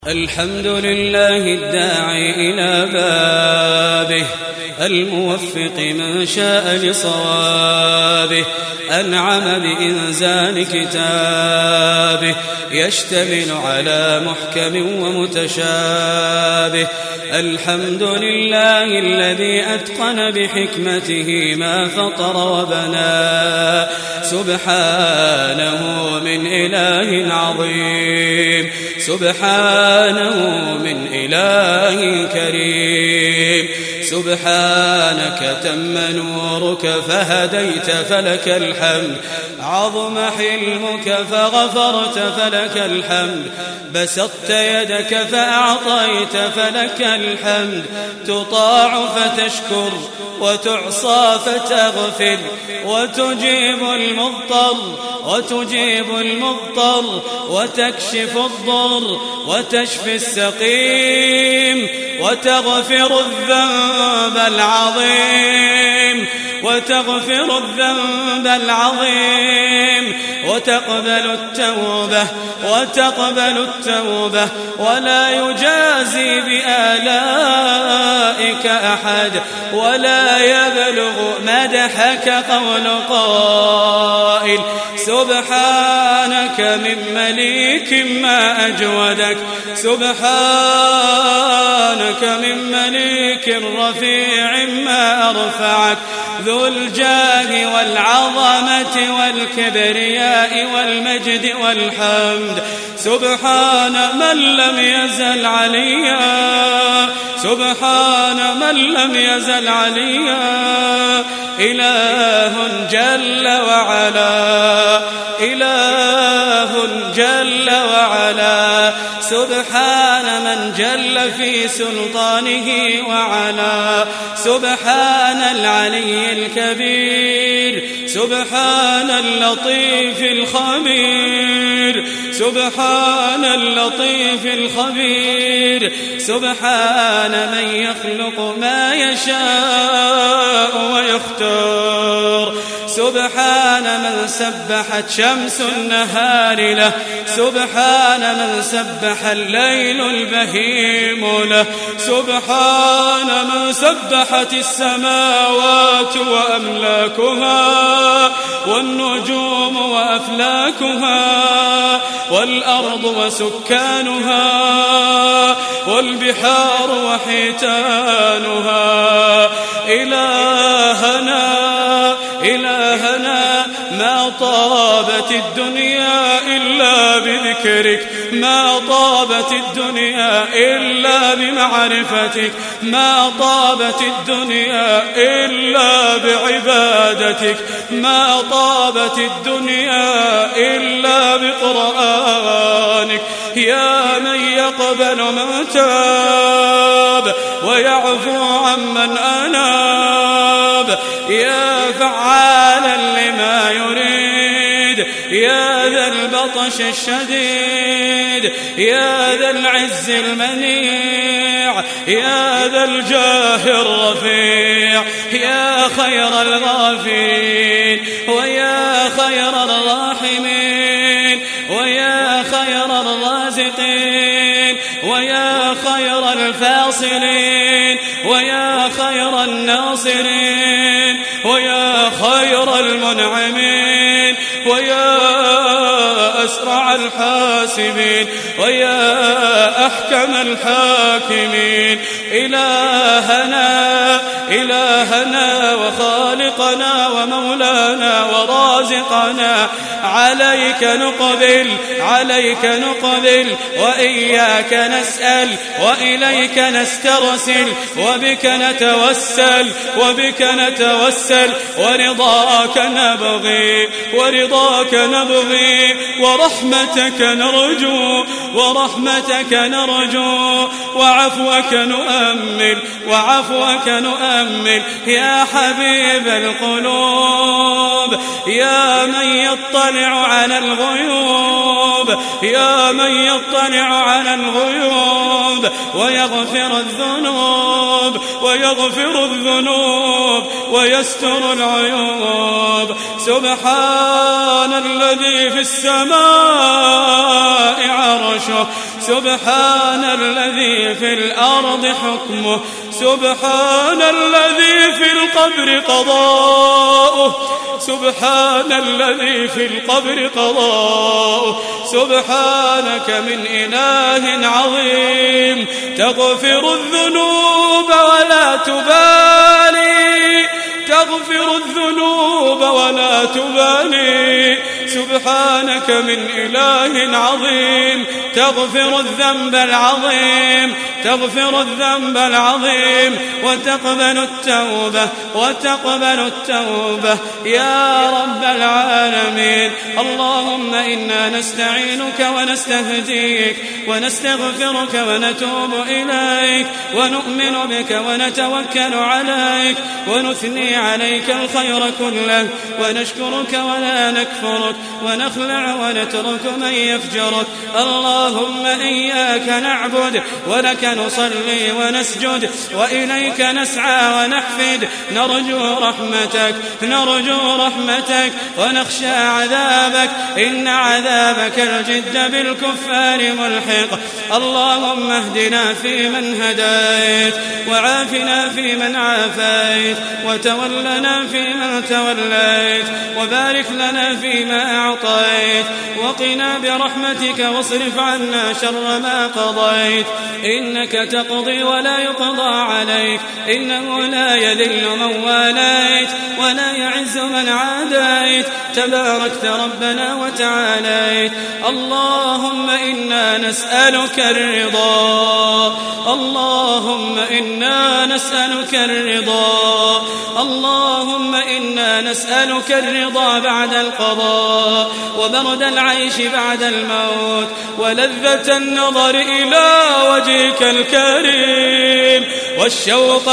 الحمد لله الداعي إلى بابه الموفق من شاء لصوابه أنعم بإنزال كتابه يشتمل على محكم ومتشابه. الحمد لله الذي أتقن بحكمته ما فطر وبنى سبحانه من إله عظيم سبحانه من إله كريم. سبحانك تم نورك فهديت فلك الحمد عظم حلمك فغفرت فلك الحمد بسطت يدك فأعطيت فلك الحمد تطاع فتشكر وتعصى فتغفر وتجيب المضطر وتكشف الضر وتشفي السقيم وتغفر الذنب العظيم وتقبل التوبة ولا يجازي بآلائك أحد ولا يبلغ مدحك قول قائل سبحانك من مليك ما أجودك سبحانك من مليك رفيع ما أرفعك ذو الجاه والعظمة والكبرياء والمجد والحمد. سبحان من لم يزل عليا سبحان من لم يزل عليا إله جل وعلا سبحان من جل في سلطانه وعلا سبحان العلي الكبير سبحان اللطيف الخبير سبحان من يخلق ما يشاء ويختار سبحان من سبحت شمس النهار له سبحان من سبح الليل البهيم له سبحان من سبحت السماوات وأملاكها والنجوم وأفلاكها والأرض وسكانها والبحار وحيتانها. إلهنا ما طابت الدنيا إلا بذكرك ما طابت الدنيا إلا بمعرفتك ما طابت الدنيا إلا بعبادتك ما طابت الدنيا إلا بقرآنك. يا من يقبل من تاب ويعفو عمن أناب يا فعالا لما يريد يا ذا البطش الشديد يا ذا العز المنيع يا ذا الجاه الرفيع يا خير الغافرين ويا خير الراحمين ويا خير الرازقين ويا خير الفاصلين ويا خير الناصرين ويا خير المنعمين ويا أسرع الحاسبين ويا أحكم الحاكمين. إلهنا وخالقنا ومولانا ورازقنا عليك نقبل وإياك نسأل وإليك نسترسل وبك نتوسل ورضاك نبغي ورحمتك نرجو وعفوك نؤمل يا حبيب القلوب يا من يطلع على الغيوب ويغفر الذنوب ويستر العيوب. سبحان الذي في السماء عرشه سبحان الذي في الأرض حكمه سبحان الذي في القبر قضاؤه سبحان الذي في القبر قضاؤه سبحانك من إله عظيم تغفر الذنوب ولا تبالي تغفر الذنوب ولا تبالي سبحانك من إله عظيم تغفر الذنب العظيم تغفر الذنب العظيم وتقبل التوبة يا رب العالمين. اللهم إنا نستعينك ونستهديك ونستغفرك ونتوب إليك ونؤمن بك ونتوكل عليك ونثني عليك الخير كله ونشكرك ولا نكفرك ونخلع ونترك من يفجرك. اللهم إياك نعبد ولك نصلي ونسجد وإليك نسعى ونحفد نرجو رحمتك ونخشى عذابك إن عذابك الجد بالكفار ملحق. اللهم اهدنا فيمن هديت وعافنا فيمن عافيت وتولنا فيمن توليت وبارك لنا فيما أعطيت وقنا برحمتك واصرف عنا شر ما قضيت إنك تقضي ولا يقضى عليك إنه لا يذل من واليت ولا يعز من عاديت تباركت ربنا وتعاليت. اللهم إنا نسألك الرضا اللهم إنا نسألك الرضا اللهم إنا نسألك الرضا بعد القضاء وبرد العيش بعد الموت ولذة النظر إلى وجهك الكريم والشوق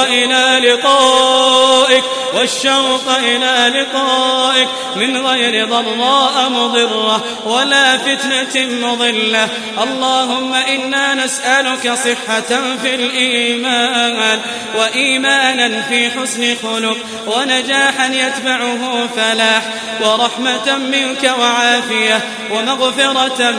إلى لقائك من غير ضراء مضرة ولا فتنة مضلة. اللهم إنا نسألك صحة في الإيمان وإيمانا في حسن خلق ونجاحا يتبعه فلاح ورحمة منك وعافية ومغفرة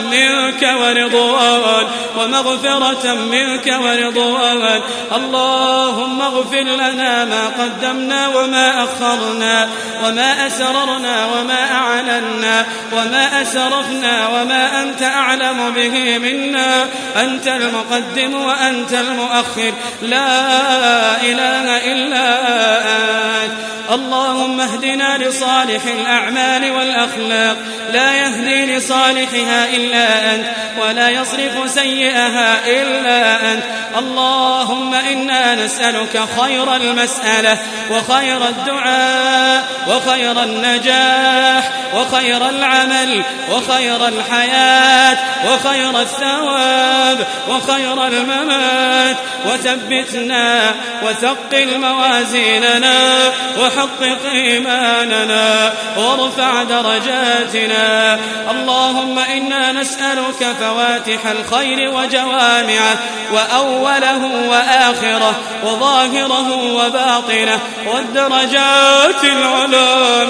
منك ورضوان اللهم اغفر لنا ما قدمنا وما أخرنا وما أسررنا وما أعلنا وما أسرفنا وما أنت أعلم به منا أنت المقدم وأنت المؤخر لا إله إلا أنت. اللهم اهدنا لصالح الأعمال والأخلاق لا يهدي لصالحها إلا أنت ولا يصرف سيئها إلا أنت. اللهم إنا نسألك خير المسألة وخير الدعاء وخير النجاح وخير العمل وخير الحياة وخير الثواب وخير الممات وثبتنا وثقل موازيننا وحقق إيماننا وارفع درجاتنا. اللهم إنا نسألك فواتح الخير وجوامعه وأوله وآخره وظاهره وباطنه والدرجات العلى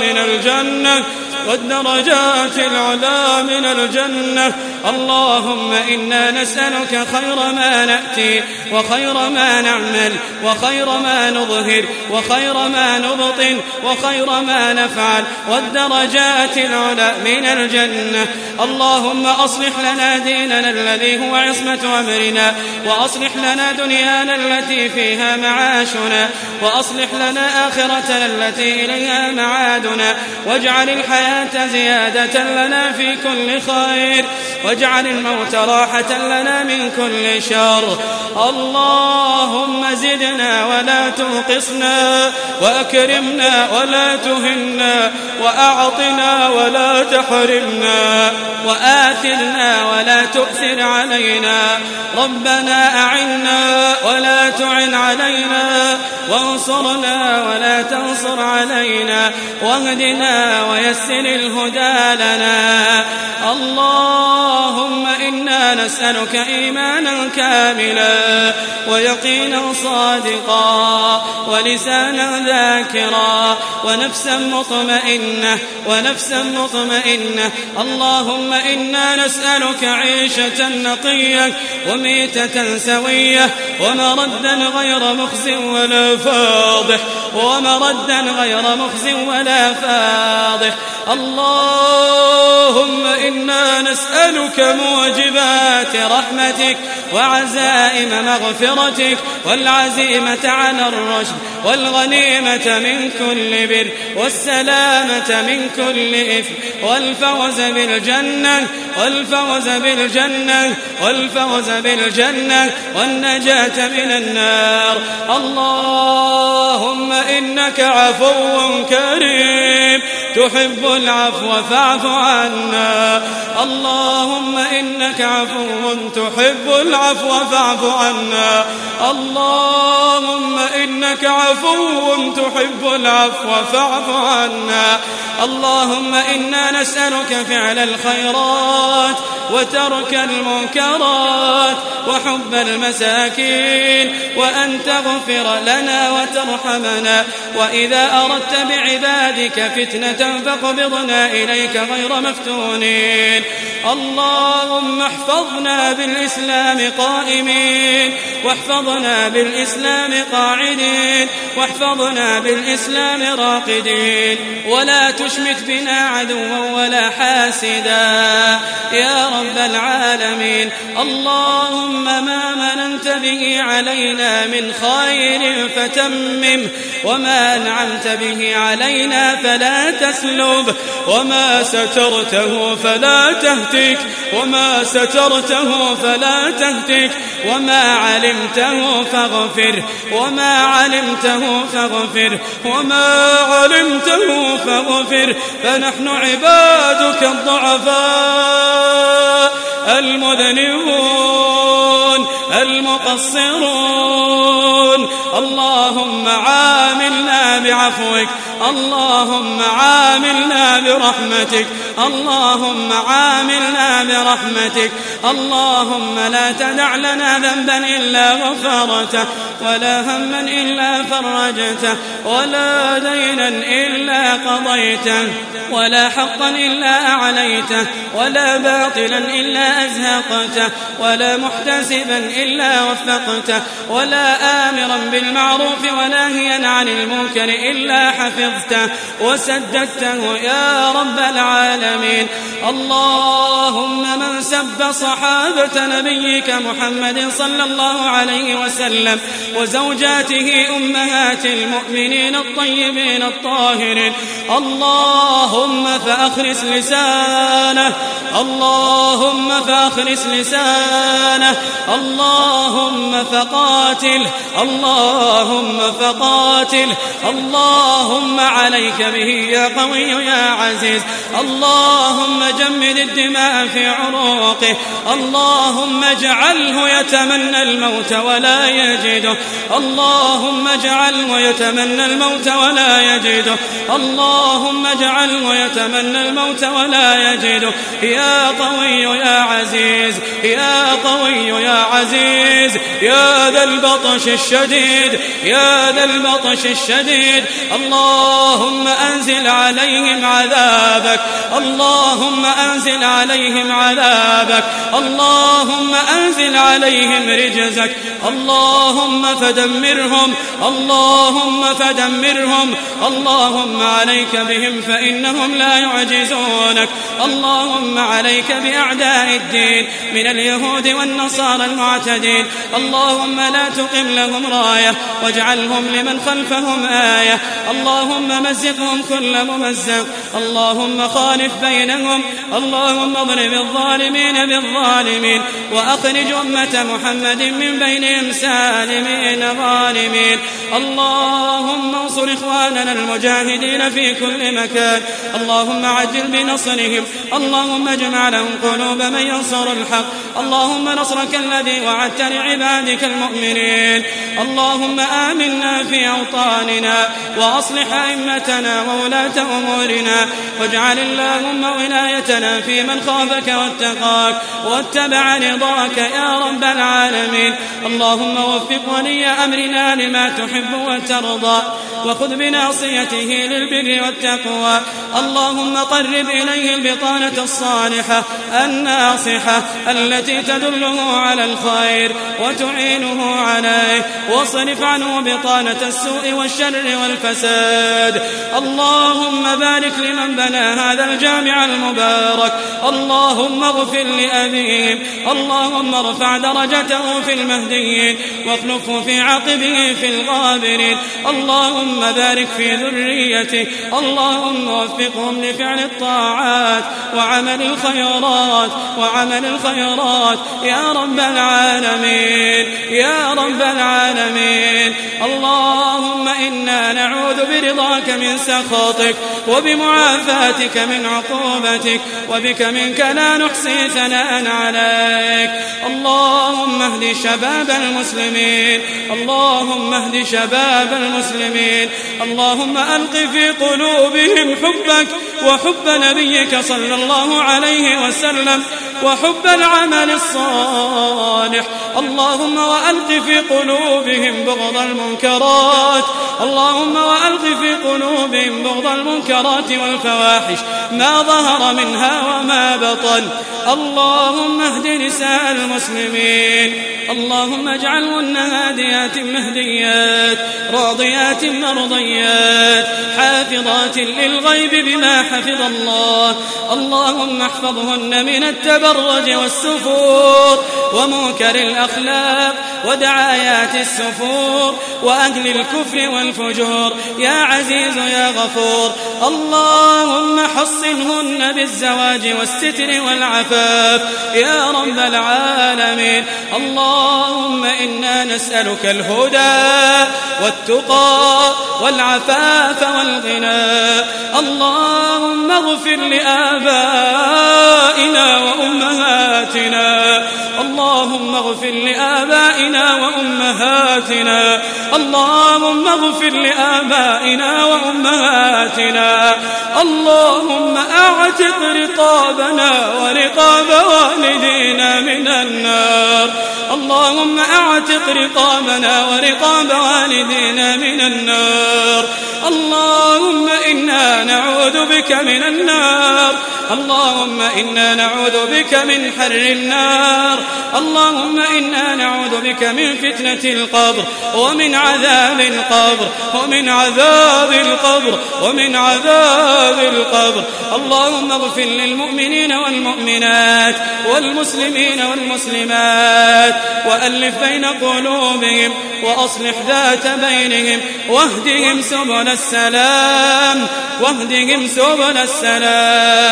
من الجنة اللهم إنا نسألك خير ما نأتي وخير ما نعمل وخير ما نظهر وخير ما نبطن وخير ما نفعل والدرجات العلى من الجنة. اللهم أصلح لنا ديننا الذي هو عصمة أمرنا وأصلح لنا دنيانا التي فيها معاشنا وأصلح لنا آخرتنا التي إليها معادنا واجعل الحياة زيادة لنا في كل خير واجعل الموت راحة لنا من كل شر. اللهم زدنا ولا تنقصنا وأكرمنا ولا تهنا وأعطنا ولا تحرمنا وآثرنا ولا تؤثر علينا. ربنا أعنا ولا تعن علينا وانصرنا ولا تنصر علينا واهدنا ويسر الهدى لنا. الله اللهم إنا نسألك إيمانا كاملا ويقينا صادقا ولسانا ذاكرا ونفسا مطمئنة اللهم إنا نسألك عيشة نقية وميتة سوية ومردا غير مخزٍ ولا فاضح اللهم إنا نسألك موجبات رحمتك وعزائم مغفرتك والعزيمة على الرشد والغنيمة من كل بر والسلامة من كل إثم والفوز بالجنة والنجاة من النار اللهم إنك عفو كريم تحب العفو فاعف عنا اللهم إنك عفو تحب العفو فاعف عنا اللهم إنك عفو تحب العفو فاعف عنا اللهم إنا نسألك فعل الخيرات وترك المنكرات وحب المساكين وأن تغفر لنا وترحمنا وإذا أردت بعبادك فتنة فاقبضنا إليك غير مفتونين اللهم احفظنا بالإسلام قائمين واحفظنا بالإسلام قاعدين واحفظنا بالإسلام راقدين ولا تشمت بنا عدوا ولا حاسدا يا رب العالمين اللهم ما مننت به علينا من خير فتمم وما أنعمت به علينا فلا تسلب وما سترته فلا تهتك وما علمته فاغفر فنحن عبادك الضعفاء المذنبون المقصرون اللهم عاملنا بعفوك اللهم عاملنا برحمتك اللهم لا تدع لنا ذنبا إلا غفرته ولا هما إلا فرجته ولا دينا إلا قضيته ولا حقا إلا أعليته ولا باطلا إلا أزهقته ولا محتسبا إلا وفقته ولا آمرا بالمعروف وناهيا عن المنكر إلا حفظته وسددته يا رب العالمين اللهم من سب صحابة نبيك محمد صلى الله عليه وسلم وزوجاته أمهات المؤمنين الطيبين الطاهرين اللهم فأخرس لسانه اللهم فقاتل اللهم عليك به يا قوي يا عزيز اللهم جمد الدماء في عروقه اللهم اجعله يتمنى الموت ولا يجده اللهم اجعله يتمنى الموت ولا يجده يا قوي يا عزيز يا ذا البطش الشديد اللهم أنزل عليهم عذابك اللهم أنزل عليهم رجزك اللهم فدمرهم اللهم عليك بهم فإنهم لا يعجزونك اللهم عليك بأعداء الدين من اليهود والنصارى المعتدين اللهم لا تقم لهم راية واجعلهم لمن خلفهم آية اللهم مزقهم كل ممزق اللهم خالف بينهم اللهم اضرب الظالمين بالظالمين وأخرج أمة محمد من بينهم سالمين كافرين ظالمين. اللهم انصر إخواننا المجاهدين في كل مكان، اللهم عجل بنصرهم، اللهم اجمع لهم قلوب من ينصر الحق، اللهم نصرك الذي وعدت لعبادك المؤمنين. اللهم آمنا في أوطاننا وأصلح أئمتنا وولاة أمورنا، واجعل اللهم ولايتنا في من خافك واتقاك واتبع رضاك يا رب العالمين. اللهم وفق ولي أمرنا لما تحب وترضى، وخذ بناصيته للبر والتقوى. اللهم قرب إليه البطانة الصالحة الناصحة التي تدله على الخير وتعينه عليه، واصرف عنه بطانة السوء والشر والفساد. اللهم بارك لمن بنى هذا الجامع المبارك، اللهم اغفر لأبيهم، اللهم ارفع درجته في المهديين واخلفه في عقبه في الغابرين. اللهم بارك في ذريته، اللهم وفقهم لفعل الطاعات وعمل الخيرات يا رب العالمين يا رب العالمين. اللهم إنا نعوذ برضاك من سخطك وبمعافاتك من عقوبتك، وبك منك لا نحصي ثناء عليك. اللهم اهد شباب المسلمين، اللهم اهد شباب المسلمين. اللهم ألق في قلوبهم حبك وحب نبيك صلى الله عليه وسلم وحب العمل الصالح. اللهم وألق في قلوبهم بغض المنكرات، اللهم وألق في قلوبهم بغض المنكرات والفواحش ما ظهر منها وما بطن. اللهم اهد نساء المسلمين، اللهم اجعلهن هاديات مهديات راضيات مرضيات حافظات للغيب بما حفظ الله. اللهم احفظهن من التبرج والسفور ومنكر الأخلاق ودعايات السفور وأهل الكفر والفجور يا عزيز يا غفور. اللهم حصنهن بالزواج والستر والعفاف يا رب العالمين. اللهم إنا نسألك الهدى والتقى والعفاف والغنى. اللهم اغفر لآبائنا وأمهاتنا، اللهم اغفر لآبائنا وأمهاتنا، اللهم اغفر لآبائنا وأمهاتنا. اللهم أعتق رقابنا ورقاب والدينا من النار، اللهم أعتق رقابنا ورقاب والدينا من النار. اللهم إنا نعوذ بك من النار، اللهم إنا نعوذ بك من حر النار، اللهم إنا نعوذ بك من فتنة القبر ومن عذاب القبر ومن عذاب القبر ومن عذاب القبر. اللهم اغفر للمؤمنين والمؤمنات والمسلمين والمسلمات وألف بين قلوبهم وأصلح ذات بينهم واهدهم سبل السلام واهدهم سبل السلام.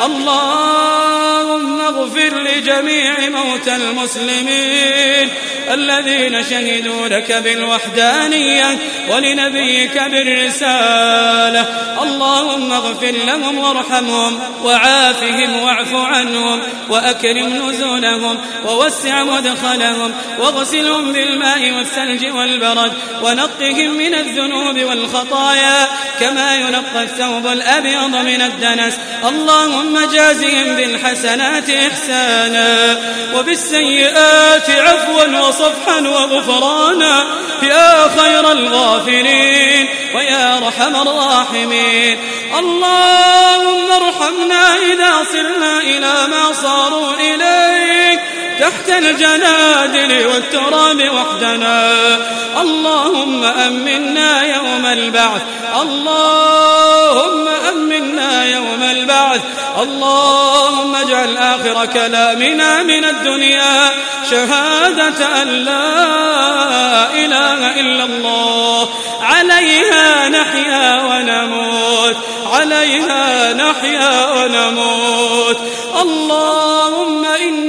اللهم اغفر لجميع موتى المسلمين الذين شهدوا لك بالوحدانية ولنبيك بالرسالة. اللهم اغفر لهم وارحمهم وعافهم واعف عنهم وأكرم نزلهم ووسع مدخلهم واغسلهم بالماء والثلج والبرد ونقهم من الذنوب والخطايا كما ينقى الثوب الأبيض من الدنس. اللهم جازهم بالحسنات إحسانا وبالسيئات عفوا وصفحا وغفرانا يا خير الغافرين ويا أرحم الراحمين. اللهم ارحمنا إذا صرنا إلى ما صاروا إليه تحت الجنادل والتراب وحدنا. اللهم أمنا يوم البعث، اللهم أمنا يوم البعث. اللهم اجعل آخر كلامنا من الدنيا شهادة أن لا إله إلا الله. عليها نحيا ونموت، عليها نحيا ونموت. اللهم إنا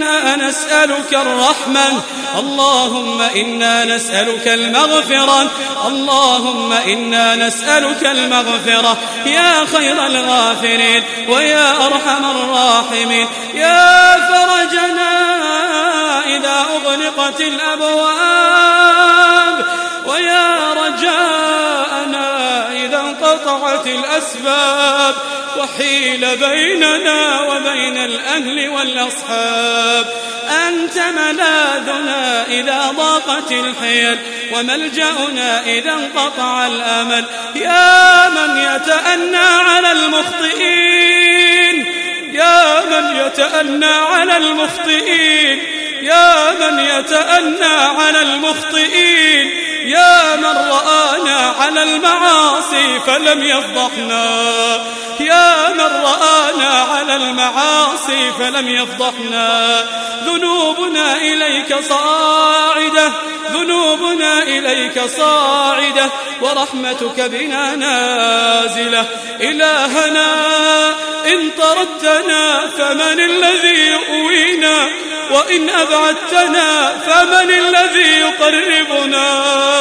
نسألك الرحمة، اللهم إنا نسألك المغفرة، اللهم إنا نسألك المغفرة يا خير الغافرين ويا أرحم الراحمين، يا فرجنا إذا أغلقت الأبواب، ويا رجاءنا إذا انقطعت الأسباب وحيل بيننا وبين الأهل والأصحاب. أنت ملاذنا إذا ضاقت الحيل وملجأنا إذا انقطع الأمل، يا من يتأنى على المخطئين، يا من يتأنى على المخطئين، يا من يتأنى على المخطئين، يا من رآنا على المعاصي فلم يفضحنا، يا من رآنا على المعاصي فلم يفضحنا. ذنوبنا إليك صاعدة، ذنوبنا إليك صاعدة، ورحمتك بنا نازلة. إلهنا إن طردتنا فمن الذي يؤوينا، وإن أبعدتنا فمن الذي يقربنا.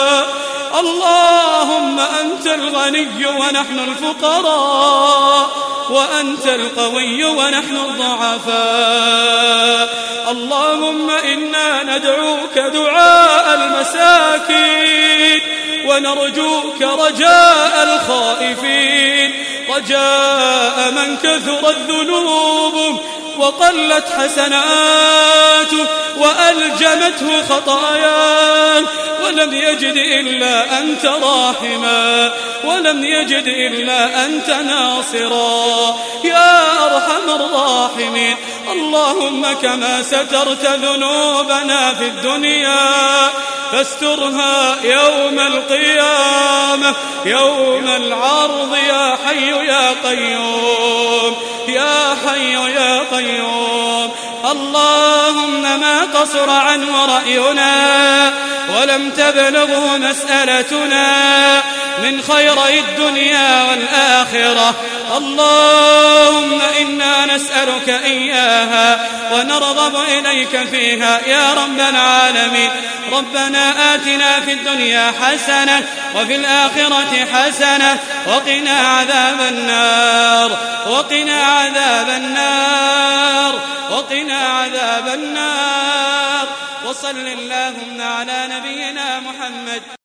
اللهم أنت الغني ونحن الفقراء، وأنت القوي ونحن الضعفاء. اللهم إنا ندعوك دعاء المساكين، ونرجوك رجاء الخائفين، رجاء من كثرت ذنوبه وقلت حسناته وألجمته خطاياه، ولم يجد إلا أنت راحما، ولم يجد إلا أنت ناصرا يا أرحم الراحمين. اللهم كما سترت ذنوبنا في الدنيا فاسترها يوم القيامة يوم العرض، يا حي يا قيوم، يا حي يا قيوم. اللهم ما قصر عنه رأينا ولم تبلغه مسألتنا من خيري الدنيا والآخرة، اللهم إنا نسألك إياها ونرغب إليك فيها يا رب العالمين. ربنا آتنا في الدنيا حسنة وفي الآخرة حسنة وقنا عذاب النار، وقنا عذاب النار، وقنا عذاب النار. وصل اللهم على نبينا محمد.